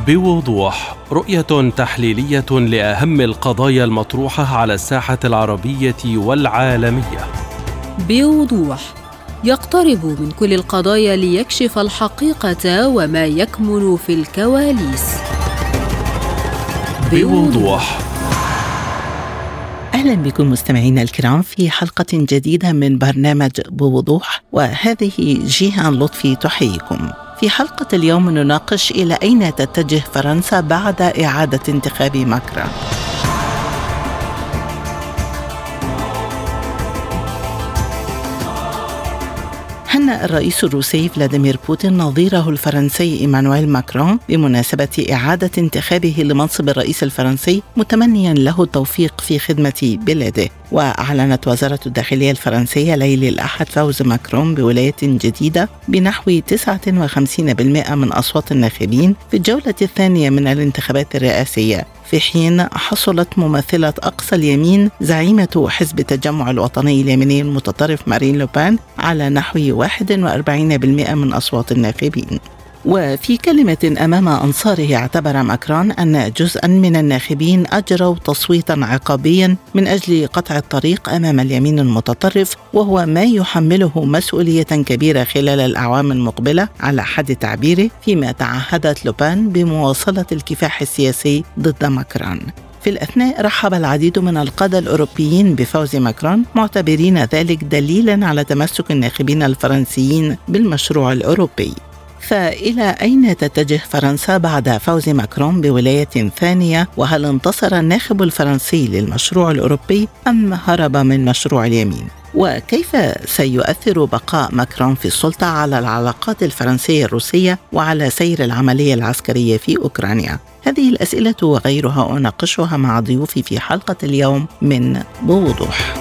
بوضوح، رؤية تحليلية لأهم القضايا المطروحة على الساحة العربية والعالمية. بوضوح، يقترب من كل القضايا ليكشف الحقيقة وما يكمن في الكواليس. بوضوح. أهلا بكم مستمعينا الكرام في حلقة جديدة من برنامج بوضوح، وهذه جيهان لطفي تحييكم. في حلقة اليوم نناقش إلى أين تتجه فرنسا بعد إعادة انتخاب ماكرون. هنأ الرئيس الروسي فلاديمير بوتين نظيره الفرنسي إيمانويل ماكرون بمناسبة إعادة انتخابه لمنصب الرئيس الفرنسي، متمنيا له التوفيق في خدمة بلاده. وأعلنت وزارة الداخلية الفرنسية ليلة الأحد فوز ماكرون بولاية جديدة بنحو 59% من أصوات الناخبين في الجولة الثانية من الانتخابات الرئاسية، في حين حصلت ممثلة أقصى اليمين زعيمة حزب التجمع الوطني اليميني المتطرف مارين لوبان على نحو 41% من أصوات الناخبين. وفي كلمة أمام أنصاره اعتبر ماكرون أن جزءاً من الناخبين أجروا تصويتاً عقابياً من أجل قطع الطريق أمام اليمين المتطرف، وهو ما يحمله مسؤولية كبيرة خلال الأعوام المقبلة على حد تعبيره، فيما تعهدت لوبان بمواصلة الكفاح السياسي ضد ماكرون. في الأثناء رحب العديد من القادة الأوروبيين بفوز ماكرون، معتبرين ذلك دليلاً على تمسك الناخبين الفرنسيين بالمشروع الأوروبي. فإلى أين تتجه فرنسا بعد فوز ماكرون بولاية ثانية؟ وهل انتصر الناخب الفرنسي للمشروع الأوروبي أم هرب من مشروع اليمين؟ وكيف سيؤثر بقاء ماكرون في السلطة على العلاقات الفرنسية الروسية وعلى سير العملية العسكرية في أوكرانيا؟ هذه الأسئلة وغيرها أناقشها مع ضيوفي في حلقة اليوم من بوضوح.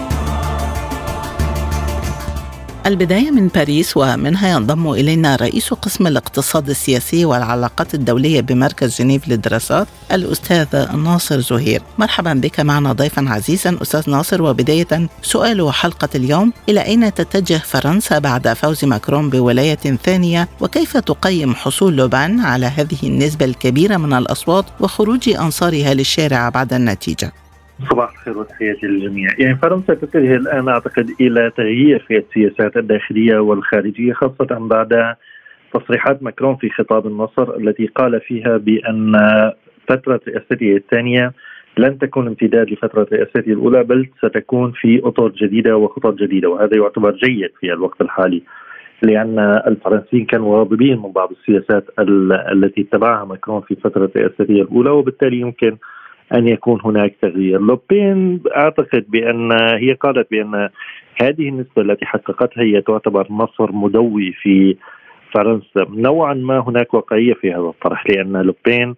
البداية من باريس، ومنها ينضم إلينا رئيس قسم الاقتصاد السياسي والعلاقات الدولية بمركز جنيف للدراسات الأستاذ ناصر زهير. مرحبا بك معنا ضيفا عزيزا أستاذ ناصر. وبداية سؤال حلقة اليوم: إلى أين تتجه فرنسا بعد فوز ماكرون بولاية ثانية؟ وكيف تقيم حصول لوبان على هذه النسبة الكبيرة من الأصوات وخروج أنصارها للشارع بعد النتيجة؟ صباح الخير وتحياتي للجميع. يعني فرنسا تتجه الآن أعتقد إلى تغيير في السياسات الداخلية والخارجية، خاصة بعد تصريحات ماكرون في خطاب النصر التي قال فيها بأن فترة رئاسته الثانية لن تكون امتداد لفترة رئاسته الأولى، بل ستكون في أطر جديدة وخطط جديدة، وهذا يعتبر جيد في الوقت الحالي، لأن الفرنسيين كانوا غاضبين من بعض السياسات التي اتبعها ماكرون في فترة رئاسته الأولى، وبالتالي يمكن أن يكون هناك تغيير. لوبين أعتقد بأن هي قالت بأن هذه النسبة التي حققتها هي تعتبر نصر مدوي في فرنسا. نوعا ما هناك واقعية في هذا الطرح، لأن لوبين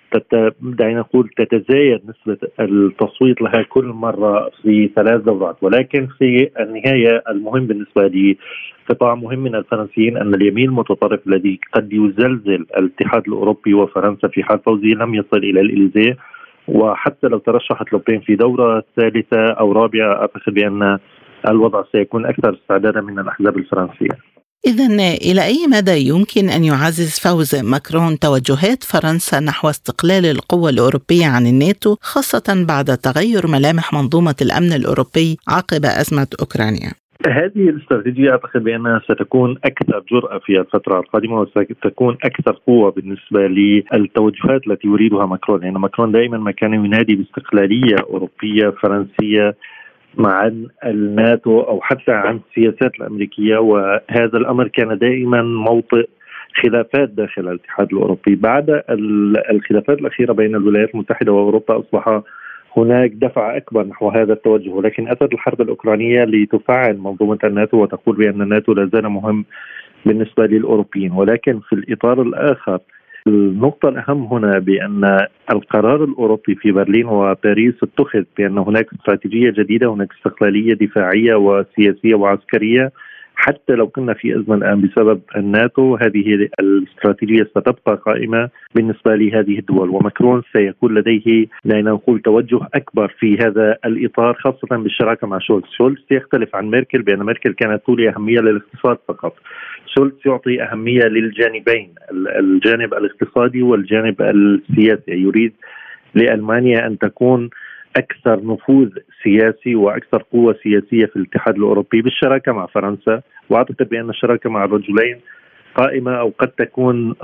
دعينا نقول تتزايد نسبة التصويت لها كل مرة في 3 دورات، ولكن في النهاية المهم بالنسبة لي قطاع مهم من الفرنسيين أن اليمين المتطرف الذي قد يزلزل الاتحاد الأوروبي وفرنسا في حال فوزه لم يصل إلى الإليزيه، وحتى لو ترشحت لوبين في دورة ثالثة أو رابعة أعتقد بأن الوضع سيكون أكثر استعدادا من الأحزاب الفرنسية. إذن إلى أي مدى يمكن أن يعزز فوز ماكرون توجهات فرنسا نحو استقلال القوى الأوروبية عن الناتو، خاصة بعد تغير ملامح منظومة الأمن الأوروبي عقب أزمة أوكرانيا؟ هذه الاستراتيجية أعتقد بأنها ستكون أكثر جرأة في الفترة القادمة، وستكون أكثر قوة بالنسبة للتوجهات التي يريدها ماكرون، لأن ماكرون دائما ما كان ينادي باستقلالية أوروبية فرنسية مع الناتو أو حتى عن السياسات الأمريكية، وهذا الأمر كان دائما موطئ خلافات داخل الاتحاد الأوروبي. بعد الخلافات الأخيرة بين الولايات المتحدة وأوروبا أصبح هناك دفع أكبر نحو هذا التوجه، ولكن أتت الحرب الأوكرانية لتفعل منظومة الناتو وتقول بأن الناتو لا زال مهم بالنسبة للأوروبيين. ولكن في الإطار الآخر النقطة الأهم هنا بأن القرار الأوروبي في برلين وباريس اتخذ بأن هناك استراتيجية جديدة، هناك استقلالية دفاعية وسياسية وعسكرية حتى لو كنا في أزمة الآن بسبب الناتو، هذه الاستراتيجية ستبقى قائمة بالنسبة لهذه الدول، وماكرون سيكون لديه نقول توجه أكبر في هذا الإطار، خاصة بالشراكة مع شولتز. شولتز يختلف عن ميركل بأن ميركل كانت تولي أهمية للاقتصاد فقط، شولتز يعطي أهمية للجانبين، الجانب الاقتصادي والجانب السياسي. يريد لألمانيا أن تكون أكثر نفوذ سياسي وأكثر قوة سياسية في الاتحاد الأوروبي بالشراكة مع فرنسا، وأعتقد بأن الشراكة مع الرجلين قائمة أو قد تكون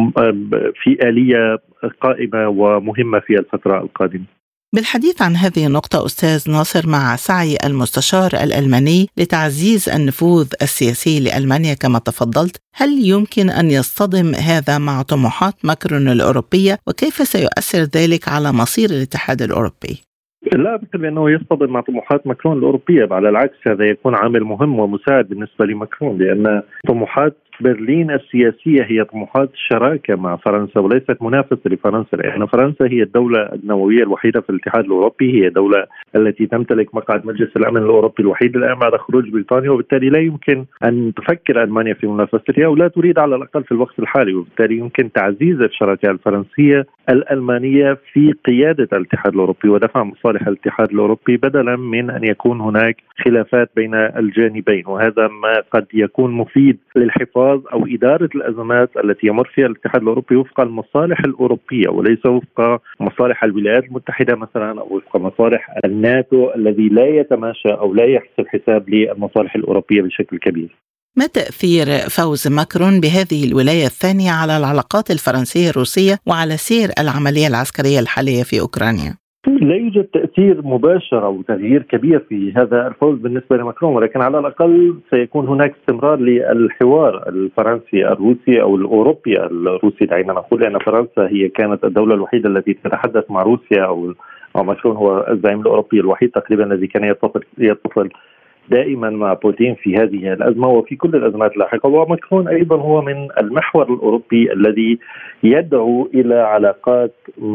في آلية قائمة ومهمة في الفترة القادمة. بالحديث عن هذه النقطة أستاذ ناصر، مع سعي المستشار الألماني لتعزيز النفوذ السياسي لألمانيا كما تفضلت، هل يمكن أن يصطدم هذا مع طموحات ماكرون الأوروبية، وكيف سيؤثر ذلك على مصير الاتحاد الأوروبي؟ لا أعتقد بأنه يصطدم مع طموحات ماكرون الأوروبية، على العكس هذا يكون عامل مهم ومساعد بالنسبة لماكرون، لأن طموحات برلين السياسية هي طموحات شراكة مع فرنسا وليست منافسة لفرنسا، لأن فرنسا هي الدولة النووية الوحيدة في الاتحاد الأوروبي، هي الدولة التي تمتلك مقعد مجلس الأمن الأوروبي الوحيد الآن بعد خروج بريطانيا، وبالتالي لا يمكن أن تفكر ألمانيا في منافستها، ولا تريد على الأقل في الوقت الحالي، وبالتالي يمكن تعزيز الشراكة الفرنسية الألمانية في قيادة الاتحاد الأوروبي ودفع مصالح الاتحاد الأوروبي، بدلا من أن يكون هناك خلافات بين الجانبين، وهذا ما قد يكون مفيد للحفاظ أو إدارة الأزمات التي يمر فيها الاتحاد الأوروبي وفق المصالح الأوروبية وليس وفق مصالح الولايات المتحدة مثلا أو وفق مصالح الناتو الذي لا يتماشى أو لا يحسب حساب للمصالح الأوروبية بشكل كبير. ما تأثير فوز ماكرون بهذه الولاية الثانية على العلاقات الفرنسية الروسية وعلى سير العملية العسكرية الحالية في أوكرانيا؟ لا يوجد تأثير مباشر أو تغيير كبير في هذا الفوز بالنسبة لماكرون، ولكن على الأقل سيكون هناك استمرار للحوار الفرنسي الروسي أو الأوروبي الروسي، دعينا نقول، لأن فرنسا هي كانت الدولة الوحيدة التي تتحدث مع روسيا، أو ماكرون هو الزعيم الأوروبي الوحيد تقريبا الذي كان يتصل دائما مع بوتين في هذه الأزمة وفي كل الأزمات اللاحقة. وماكرون أيضا هو من المحور الأوروبي الذي يدعو إلى علاقات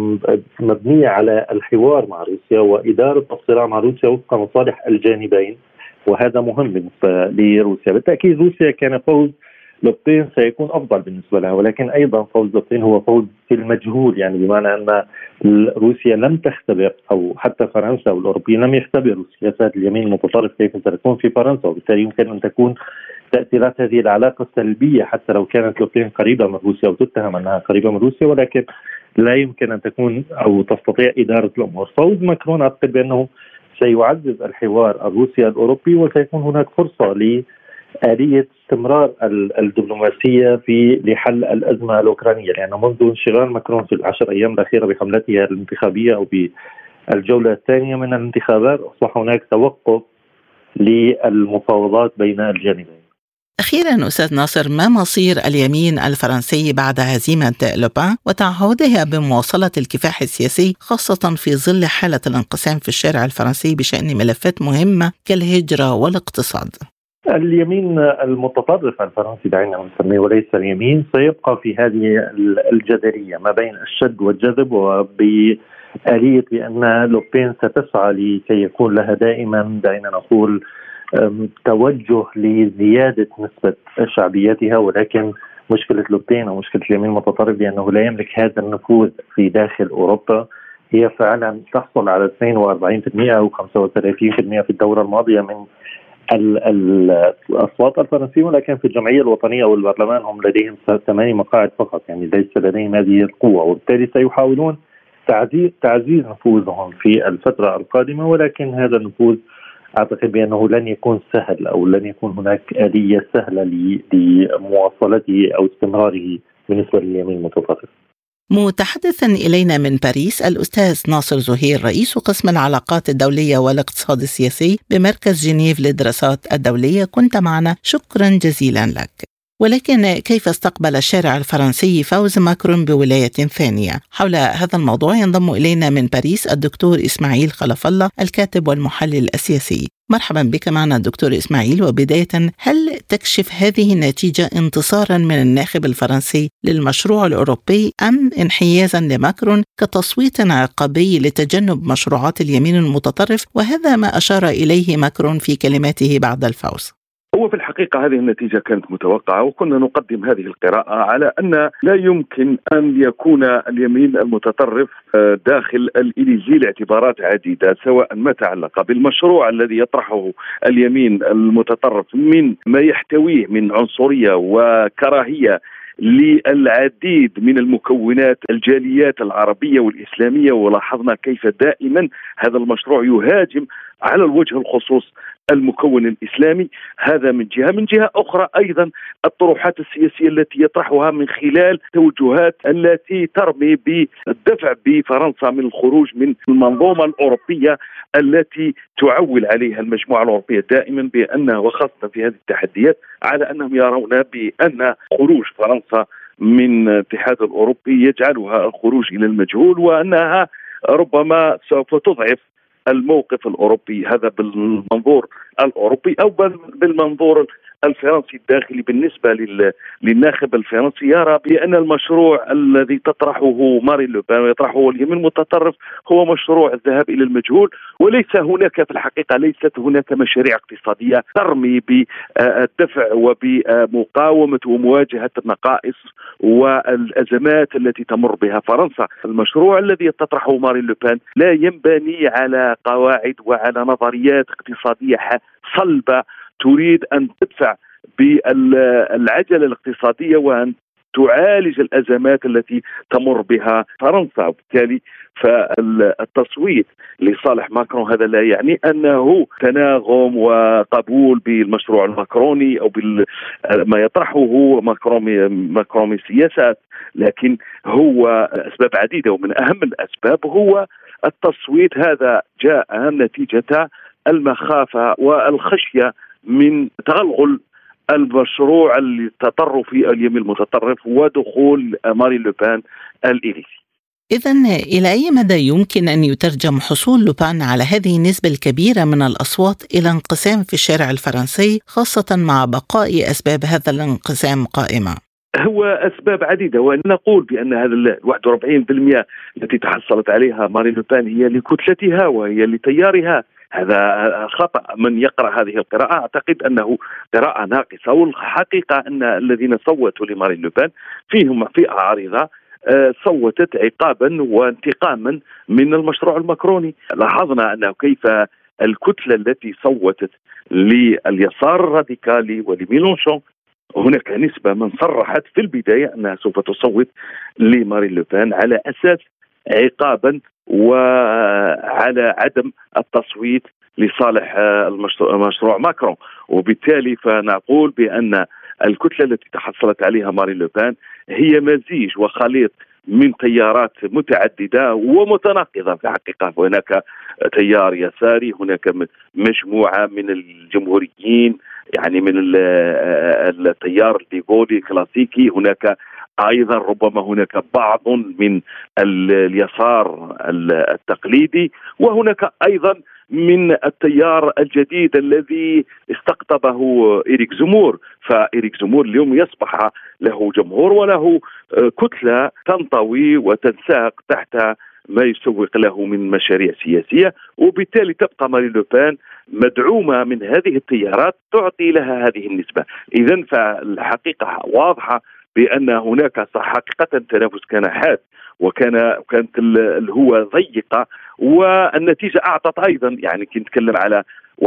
مبنية على الحوار مع روسيا وإدارة الصراع مع روسيا وفق مصالح الجانبين، وهذا مهم بالنسبة لروسيا. بالتأكيد روسيا كان فوز لوبين سيكون أفضل بالنسبة لها، ولكن أيضا فوز لوبين هو فوز في المجهول، يعني بمعنى أن روسيا لم تختبر أو حتى فرنسا والأوروبيين لم يختبروا سياسات اليمين المتطرف كيف ستكون في فرنسا، وبالتالي يمكن أن تكون تأثيرات هذه العلاقة سلبية حتى لو كانت لوبين قريبة من روسيا وتتهم أنها قريبة من روسيا، ولكن لا يمكن أن تكون أو تستطيع إدارة الأمور. فوز ماكرون أعتقد بأنه سيعزز الحوار الروسي الأوروبي، وسيكون هناك فرصة لآلية استمرار الدبلوماسية لحل الأزمة الأوكرانية، لأن منذ انشغال ماكرون في ال10 أيام الأخيرة بحملته الانتخابية أو بالجولة الثانية من الانتخابات أصبح هناك توقف للمفاوضات بين الجانبين. أخيرا أستاذ ناصر، ما مصير اليمين الفرنسي بعد هزيمة لوبان وتعهدها بمواصلة الكفاح السياسي، خاصة في ظل حالة الانقسام في الشارع الفرنسي بشأن ملفات مهمة كالهجرة والاقتصاد؟ اليمين المتطرف الفرنسي دعينا نسميه وليس اليمين سيبقى في هذه الجدلية ما بين الشد والجذب، وبآلية بأن لوبين ستسعى لكي يكون لها دائما دعينا نقول توجه لزيادة نسبة شعبيتها، ولكن مشكلة لوبين أو مشكلة اليمين المتطرف بأنه لا يملك هذا النفوذ في داخل أوروبا. هي فعلا تحصل على 42% أو 35% في الدورة الماضية من الأصوات الفرنسية، ولكن في الجمعية الوطنية والبرلمان هم لديهم 8 مقاعد فقط، يعني ليس لديهم هذه القوة، وبالتالي سيحاولون تعزيز نفوذهم في الفترة القادمة، ولكن هذا النفوذ أعتقد بأنه لن يكون سهل أو لن يكون هناك آلية سهلة لمواصلته أو استمراره بالنسبة لليمين المتطرف. متحدثا إلينا من باريس الأستاذ ناصر زهير، رئيس قسم العلاقات الدولية والاقتصاد السياسي بمركز جنيف للدراسات الدولية، كنت معنا، شكرا جزيلا لك. ولكن كيف استقبل الشارع الفرنسي فوز ماكرون بولاية ثانية؟ حول هذا الموضوع ينضم إلينا من باريس الدكتور إسماعيل خلف الله، الكاتب والمحلل السياسي. مرحبا بك معنا دكتور إسماعيل. وبداية، هل تكشف هذه النتيجة انتصارا من الناخب الفرنسي للمشروع الأوروبي أم انحيازا لماكرون كتصويت عقابي لتجنب مشروعات اليمين المتطرف، وهذا ما أشار إليه ماكرون في كلماته بعد الفوز؟ هو في الحقيقة هذه النتيجة كانت متوقعة، وكنا نقدم هذه القراءة على أن لا يمكن أن يكون اليمين المتطرف داخل الإليزي لاعتبارات عديدة، سواء ما تعلق بالمشروع الذي يطرحه اليمين المتطرف من ما يحتويه من عنصرية وكراهية للعديد من المكونات الجاليات العربية والإسلامية، ولاحظنا كيف دائما هذا المشروع يهاجم على الوجه الخصوص المكون الإسلامي. هذا من جهة. من جهة أخرى أيضا الطروحات السياسية التي يطرحها من خلال توجهات التي ترمي بالدفع بفرنسا من الخروج من المنظومة الأوروبية التي تعول عليها المجموعة الأوروبية دائما، بأنها وخاصة في هذه التحديات على أنهم يرون بأن خروج فرنسا من الاتحاد الأوروبي يجعلها الخروج إلى المجهول، وأنها ربما سوف تضعف الموقف الأوروبي. هذا بالمنظور الأوروبي، أو بالمنظور الفرنسي الداخلي. بالنسبة للناخب الفرنسي يرى بأن المشروع الذي تطرحه مارين لو بان ويطرحه اليمين المتطرف هو مشروع الذهاب إلى المجهول، وليس هناك في الحقيقة ليست هناك مشاريع اقتصادية ترمي بالدفع وبمقاومة ومواجهة النقائص والأزمات التي تمر بها فرنسا. المشروع الذي تطرحه مارين لو بان لا ينبني على قواعد وعلى نظريات اقتصادية صلبة تريد أن تدفع بالعجلة الاقتصادية وأن تعالج الأزمات التي تمر بها فرنسا. وبالتالي فالتصويت لصالح ماكرون هذا لا يعني أنه تناغم وقبول بالمشروع الماكروني أو ما يطرحه ماكرون من سياسات، لكن هو أسباب عديدة، ومن أهم الأسباب هو التصويت. هذا جاء نتيجة المخافة والخشية من تغلغل المشروع التطرفي اليمين المتطرف ودخول مارين لو بان الإليزي. إذن إلى أي مدى يمكن أن يترجم حصول لو بان على هذه النسبة الكبيرة من الأصوات إلى انقسام في الشارع الفرنسي، خاصة مع بقاء أسباب هذا الانقسام قائمة؟ هو أسباب عديدة، ونقول بأن هذا 41% التي تحصلت عليها مارين لو بان هي لكتلتها وهي لتيارها. هذا خطأ. من يقرأ هذه القراءة أعتقد أنه قراءة ناقصة، والحقيقة أن الذين صوتوا لمارين لو بان فيهم فئة عريضة صوتت عقابا وانتقاما من المشروع الماكروني. لاحظنا أنه كيف الكتلة التي صوتت لليسار الراديكالي ولميلونشون، هناك نسبة من صرحت في البداية أنها سوف تصوت لمارين لو بان على أساس عقابا وعلى عدم التصويت لصالح المشروع ماكرون. وبالتالي فنقول بأن الكتلة التي تحصلت عليها مارين لو بان هي مزيج وخليط من تيارات متعددة ومتناقضة في الحقيقة. هناك تيار يساري، هناك مجموعة من الجمهوريين يعني من التيار الليبرالي الكلاسيكي، هناك أيضا ربما هناك بعض من اليسار التقليدي، وهناك أيضا من التيار الجديد الذي استقطبه إريك زمور. فإريك زمور اليوم يصبح له جمهور وله كتلة تنطوي وتنساق تحت ما يسوق له من مشاريع سياسية، وبالتالي تبقى مارين لو بان مدعومة من هذه التيارات تعطي لها هذه النسبة. إذن فالحقيقة واضحة بأن هناك حقيقة تنافس كان حاد، وكانت الهوة ضيقة، والنتيجة أعطت أيضا يعني كنت نتكلم على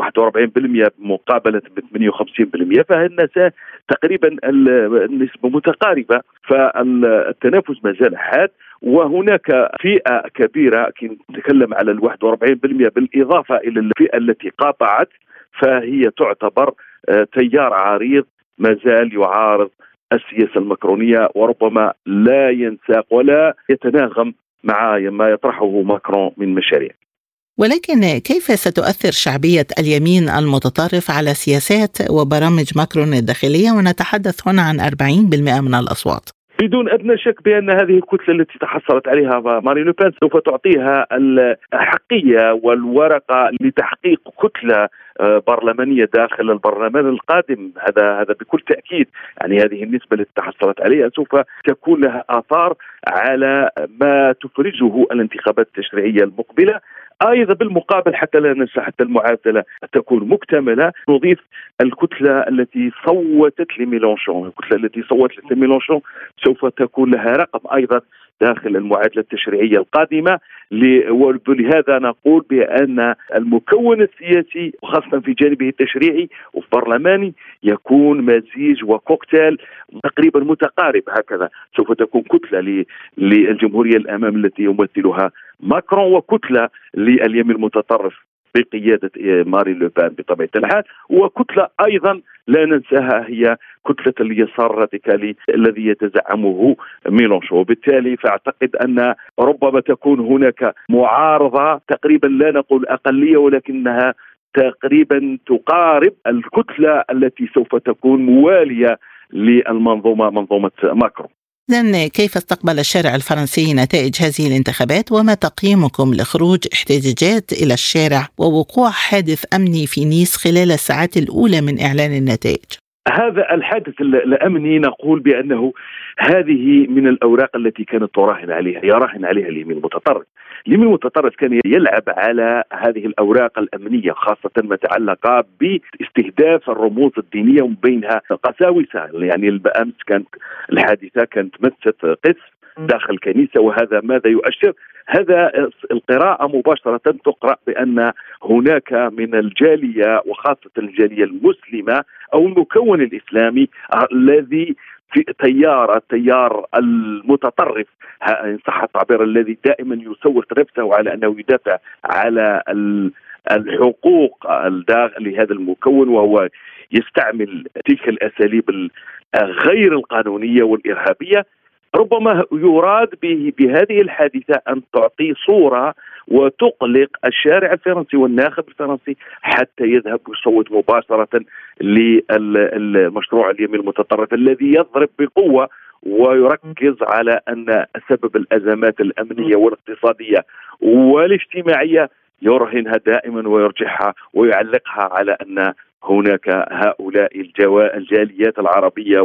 41% مقابلة 58%، فالناس تقريبا النسبة متقاربة، فالتنافس ما زال حاد. وهناك فئة كبيرة كنت نتكلم على 41% بالإضافة إلى الفئة التي قاطعت، فهي تعتبر تيار عريض ما زال يعارض السياسة الماكرونية، وربما لا ينساق ولا يتناغم مع ما يطرحه ماكرون من مشاريع. ولكن كيف ستؤثر شعبية اليمين المتطرف على سياسات وبرامج ماكرون الداخلية، ونتحدث هنا عن 40% من الأصوات؟ بدون أدنى شك بأن هذه الكتلة التي تحصلت عليها مارين لو بان سوف تعطيها الحقية والورقة لتحقيق كتلة برلمانية داخل البرلمان القادم. هذا بكل تأكيد. يعني هذه النسبة التي تحصلت عليها سوف تكون لها آثار على ما تفرجه الانتخابات التشريعية المقبلة، أيضا بالمقابل حتى لا ننسى حتى المعادلة تكون مكتملة نضيف الكتلة التي صوتت لميلانشون. الكتلة التي صوتت لميلانشون سوف تكون لها رقم أيضا داخل المعادلة التشريعية القادمة. ولهذا نقول بأن المكون السياسي وخاصة في جانبه التشريعي وفي برلماني يكون مزيج وكوكتيل تقريبا متقارب. هكذا سوف تكون كتلة للجمهورية الأمام التي يمثلها ماكرون، وكتلة لليمين المتطرف بقيادة مارين لوبان بطبيعة الحال، وكتلة أيضا لا ننساها هي كتلة اليسار الراديكالي الذي يتزعمه ميلانشون. وبالتالي فأعتقد أن ربما تكون هناك معارضة تقريبا لا نقول أقلية ولكنها تقريبا تقارب الكتلة التي سوف تكون موالية منظومة ماكرون. إذن كيف استقبل الشارع الفرنسي نتائج هذه الانتخابات، وما تقييمكم لخروج احتجاجات إلى الشارع ووقوع حادث أمني في نيس خلال الساعات الأولى من إعلان النتائج؟ هذا الحادث الأمني نقول بأنه هذه من الأوراق التي كانت يراهن عليها اليمين المتطرف. اليمين المتطرف كان يلعب على هذه الأوراق الأمنية خاصة ما تعلق باستهداف الرموز الدينية وبينها قساوسة. يعني بالأمس كانت الحادثة كانت مست قس داخل كنيسة، وهذا ماذا يؤشر؟ هذا القراءة مباشرة تقرأ بأن هناك من الجالية وخاصة الجالية المسلمة أو المكون الإسلامي الذي في التيار المتطرف إن صح التعبير الذي دائما يسوق نفسه على أنه يدافع على الحقوق لهذا المكون، وهو يستعمل تلك الأساليب غير القانونية والإرهابية. ربما يراد بهذه الحادثة أن تعطي صورة وتقلق الشارع الفرنسي والناخب الفرنسي حتى يذهب ويصوت مباشرة للمشروع اليمين المتطرف الذي يضرب بقوة ويركز على أن سبب الأزمات الأمنية والاقتصادية والاجتماعية يرهنها دائما ويرجحها ويعلقها على أن هناك هؤلاء الجاليات العربية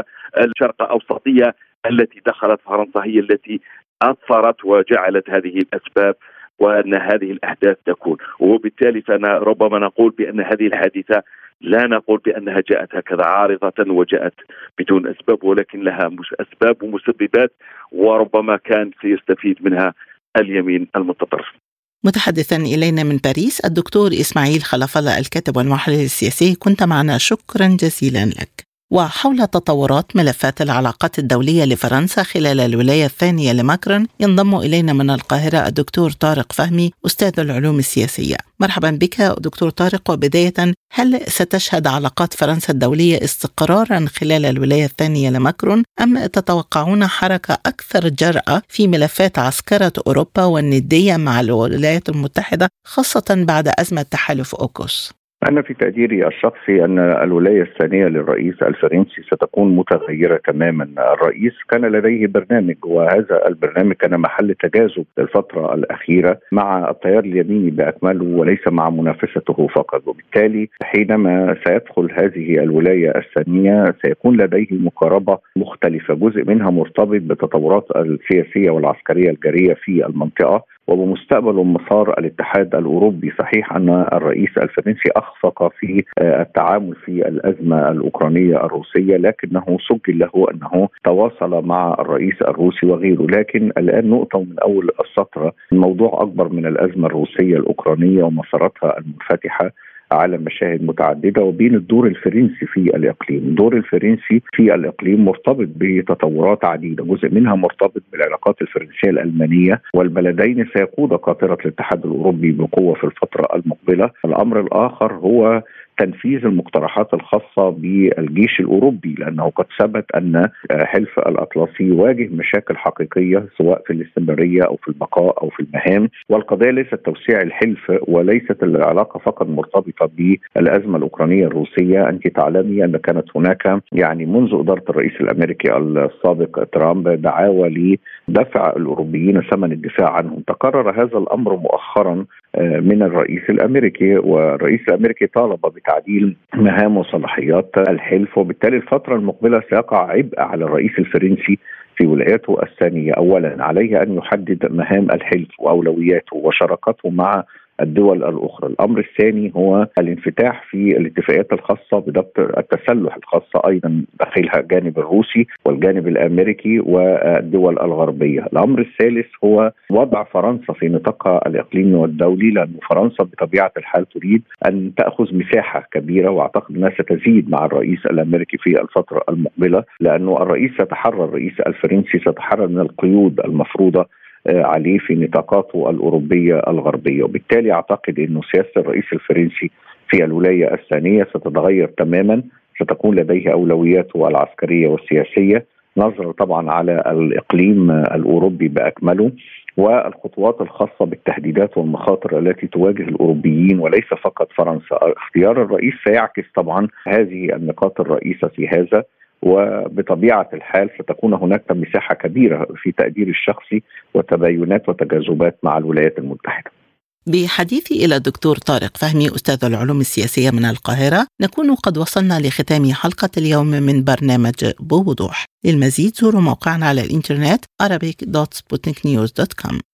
والشرق أوسطية التي دخلت فرنسا هي التي أثرت وجعلت هذه الأسباب وأن هذه الأحداث تكون. وبالتالي فأنا ربما نقول بأن هذه الحادثة لا نقول بأنها جاءت هكذا عارضة وجاءت بدون أسباب، ولكن لها أسباب ومسببات وربما كان سيستفيد منها اليمين المتطرف. متحدثا إلينا من باريس الدكتور إسماعيل خلف الله الكاتب والمحلل السياسي، كنت معنا، شكرا جزيلا لك. وحول تطورات ملفات العلاقات الدولية لفرنسا خلال الولاية الثانية لماكرون ينضم إلينا من القاهرة الدكتور طارق فهمي أستاذ العلوم السياسية. مرحبا بك دكتور طارق. وبداية، هل ستشهد علاقات فرنسا الدولية استقرارا خلال الولاية الثانية لماكرون، أم تتوقعون حركة أكثر جرأة في ملفات عسكرة أوروبا والندية مع الولايات المتحدة خاصة بعد أزمة تحالف أوكوس؟ أنا في تقديري الشخصي أن الولاية الثانية للرئيس الفرنسي ستكون متغيرة تماما. الرئيس كان لديه برنامج، وهذا البرنامج كان محل تجاذب للفترة الأخيرة مع التيار اليميني بأكمله وليس مع منافسته فقط. وبالتالي حينما سيدخل هذه الولاية الثانية سيكون لديه مقاربة مختلفة، جزء منها مرتبط بالتطورات السياسية والعسكرية الجارية في المنطقة وبمستقبل ومسار الاتحاد الأوروبي. صحيح أن الرئيس الفرنسي أخفق في التعامل في الأزمة الأوكرانية الروسية، لكنه سجل له أنه تواصل مع الرئيس الروسي وغيره. لكن الآن نقطة من أول السطر، الموضوع أكبر من الأزمة الروسية الأوكرانية ومساراتها المنفتحة على مشاهد متعددة وبين الدور الفرنسي في الإقليم. الدور الفرنسي في الإقليم مرتبط بتطورات عديدة، جزء منها مرتبط بالعلاقات الفرنسية الألمانية، والبلدين سيقود قاطرة الاتحاد الأوروبي بقوة في الفترة المقبلة. الأمر الآخر هو تنفيذ المقترحات الخاصة بالجيش الأوروبي، لأنه قد ثبت أن حلف الأطلسي يواجه مشاكل حقيقية سواء في الاستمرارية أو في البقاء أو في المهام. والقضية ليست توسيع الحلف وليست العلاقة فقط مرتبطة بالأزمة الأوكرانية الروسية. أنت تعلمي أن كانت هناك منذ إدارة الرئيس الأمريكي السابق ترامب دعاوى لدفع الأوروبيين ثمن الدفاع عنهم. تكرر هذا الأمر مؤخرا من الرئيس الأمريكي، والرئيس الأمريكي طالب بتعديل مهام وصلاحيات الحلف. وبالتالي الفترة المقبلة سيقع عبء على الرئيس الفرنسي في ولايته الثانية. أولا عليه أن يحدد مهام الحلف وأولوياته وشراكته مع الدول الأخرى. الأمر الثاني هو الانفتاح في الاتفاقيات الخاصة بضبط التسلح الخاصة أيضا داخلها الجانب الروسي والجانب الأمريكي والدول الغربية. الأمر الثالث هو وضع فرنسا في نطاقها الإقليمي والدولي، لأن فرنسا بطبيعة الحال تريد أن تأخذ مساحة كبيرة، وأعتقد أنها ستزيد مع الرئيس الأمريكي في الفترة المقبلة، لأنه الرئيس الفرنسي سيتحرر من القيود المفروضة عليه في نطاقاته الأوروبية الغربية. وبالتالي أعتقد أن سياسة الرئيس الفرنسي في الولاية الثانية ستتغير تماما، ستكون لديه أولوياته العسكرية والسياسية نظرا طبعا على الإقليم الأوروبي بأكمله، والخطوات الخاصة بالتهديدات والمخاطر التي تواجه الأوروبيين وليس فقط فرنسا. اختيار الرئيس سيعكس طبعا هذه النقاط الرئيسة في هذا، وبطبيعة الحال ستكون هناك مساحة كبيرة في تقدير الشخصي وتباينات وتجاذبات مع الولايات المتحدة. بحديثي إلى الدكتور طارق فهمي أستاذ العلوم السياسية من القاهرة، نكون قد وصلنا لختام حلقة اليوم من برنامج بوضوح. للمزيد زوروا موقعنا على الإنترنت arabic.sputniknews.com.